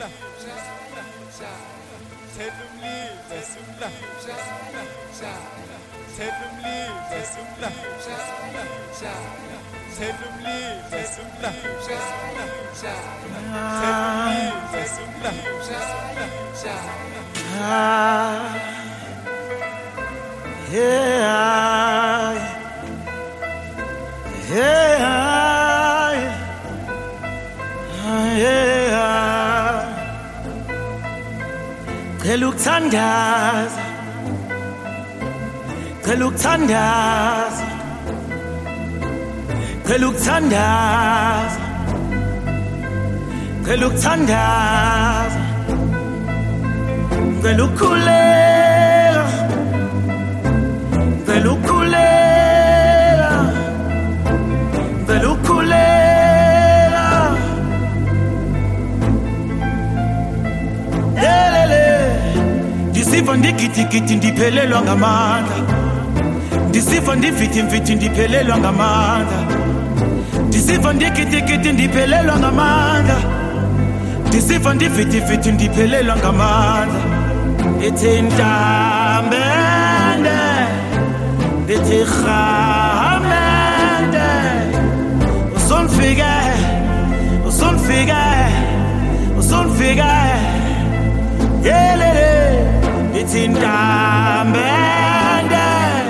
Keluktandaza, keluktandaza, keluktandaza, keluktandaza, kelukulela, kelukulela, kelukulela, lelele. Ndisifa ndikiti ndiphelelwa ngamandla, ndisifa ndifiti ndiphelelwa ngamandla, ndisifa ndikiti ndiphelelwa ngamandla, ndisifa ndifiti ndiphelelwa ngamandla. Ndithi ntambende, ndithi rhamende, usonifike, usonifike, usonifike, yelele. Ndithi ntambende,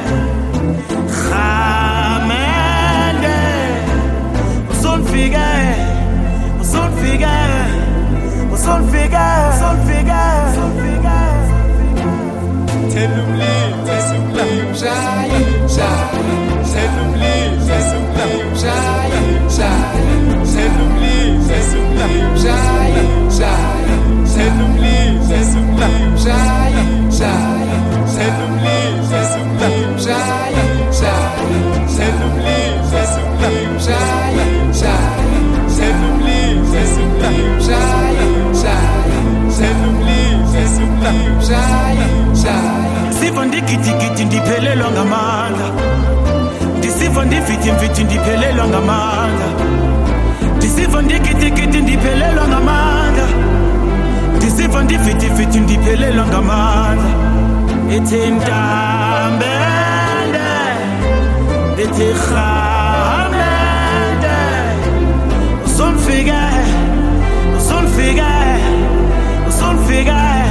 rhamende, usonifike, usonifike, usonifike, usonifike, usonifike. Telumli, shaya, shaya, telumli, shaya, shaya, telumli, shaya, shaya, telumli, shaya, shaya, telumli, shaya, shaya, telumli, shaya, shaya, telumli, shaya, shaya, telumli, shaya, shaya. Ndisifa ndikiti ndiphelelwa ngamandla, ndisifa ndifiti ndiphelelwa ngamandla, ndisifa ndikiti ndiphelelwa ngamandla, ndisifa ndifiti ndiphelelwa ngamandla. Ndithi ntambende, ndithi rhamende, usonifike, usonifike, usonifike.